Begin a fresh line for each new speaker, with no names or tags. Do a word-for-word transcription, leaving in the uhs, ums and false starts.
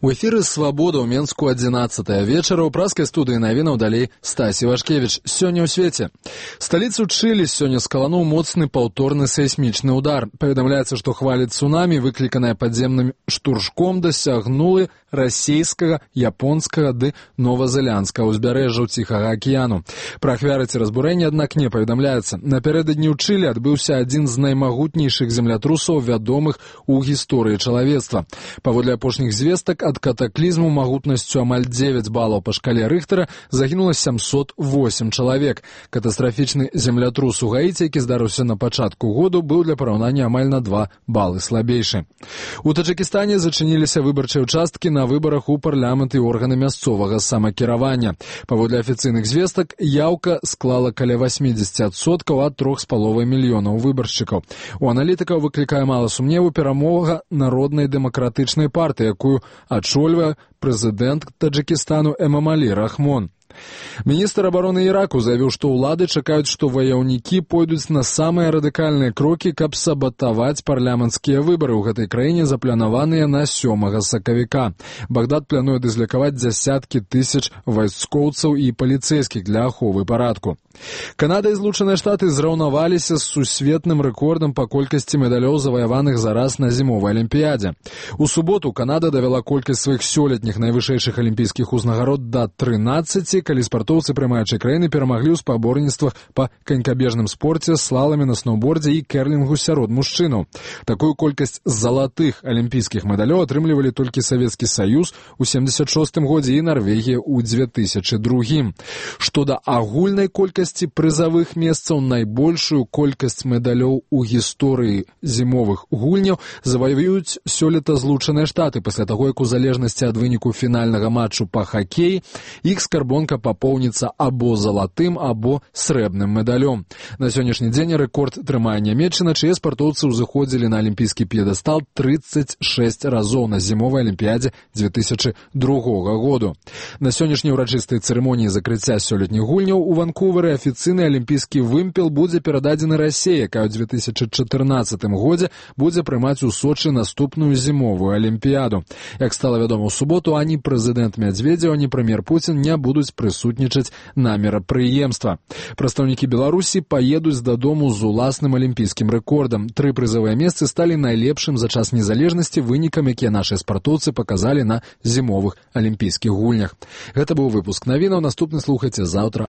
У эфіры «Свабода» ў Менску адзінаццатая вечара. У праскай студыі навінаў далей Стасі Вашкевіч. Сёння ў свеце. Сталіцу Чылі сёння скалануў моцны паўторны сейсмічны удар. Паведамляецца, што хваля цунамі, выкліканая падземным штуршком, дасягнулі расейскага, японскага ды новазеландскага ўзбярэжжаў Ціхага акіяну. Пра ахвяры ці разбурэнні, аднак, не паведамляецца. Напярэдадні ў Чылі адбыўся адзін з наймагутнейшых землятрусаў, вядомых у гісторыі чалавецтва. Паводле апошніх звестак, ад катаклізму магутнасцю амаль дзевяць балаў па шкале Рыхтара загінула сямсот восем чалавек. Катастрафічны землятрус у Гаіці, які здарыўся на пачатку году, быў для параўнання амаль на два балы слабейшы. У Таджыкістане зачыніліся выбарчыя ўчасткі на выбарах у парламент і органы мясцовага самакіравання. Паводле афіцыйных звестак, яўка склала каля васьмідзесят адсоткаў ад трох з паловай мільёнаў выбаршчыкаў. У аналітыкаў выклікае мала сумневу перамога Народнай дэмакратычнай партыі, якую ачольвае прэзідэнт Таджыкістану Эмамалі Рахмон. Міністр абароны Іраку заявіў, што ўлады чакаюць, што ваяўнікі пойдуць на самыя радыкальныя крокі, каб сабатаваць парламенцкія выбары ў гэтай краіне, запланаваныя на сёмага сакавіка. Багдад плануе дызлікаваць дзясяткі тысяч вайскоўцаў і паліцэйскіх для аховы парадку. Канада і Злучаныя Штаты зраўнаваліся з сусветным рэкордам па колькасці медалёў, заваяваных за раз на зімовай алімпіядзе. У суботу Канада давяла колькасць сваіх сёлетніх найвышэйшых алімпійскіх узнагарод да трынаццаці, калі спартоўцы прымаючай краіны перамаглі ў спаборніцтвах па канькабежным спорце, слаламе на сноўбордзе і керлінгу сярод мужчынаў. Такую колькасць залатых алімпійскіх медалёў атрымлівалі толькі Савецкі Саюз у семдзесят шостым годзе і Нарвегія ў дзве тысячы другім. Што да агульнай колькасці прызавых месцаў, найбольшую колькасць медалёў у гісторыі зімовых гульняў заваююць сёлета Злучаныя Штаты пасля таго, як у залежнасці ад выніку фінальнага матчу па хакеі іх скарбонка папоўніцца або залатым, або срэбным медалём. На сённяшні дзень рэкорд трымае Нямецчына, чые спартоўцы ўзыходзілі на алімпійскі п'едэстал трыццаць шэсць разоў на зімовай алімпіядзе дзве тысячы другога году. На сённяшняй урачыстай цырымоніі закрыцця сёлетніх гульняў у Ванкуверы афіцыйны алімпійскі вымпел будзе перададзены Расіі, якая ў дзве тысячы чатырнаццатым годзе будзе прымаць у Сочы наступную зімовую алімпіяду. Як стала вядома ў суботу, ані прэзідэнт Мядзведзеў, ані прэм'ер Пуцін не будуць прысутнічаць на мерапрыемства. Прадстаўнікі Беларусі паедуць дадому з уласным алімпійскім рэкордам. Тры прызавыя месцы сталі найлепшым за час незалежнасці вынікам, якія нашыя спартоўцы паказалі на зімовых алімпійскіх гульнях. Гэта быў выпуск навінаў. Наступны слухайце заўтра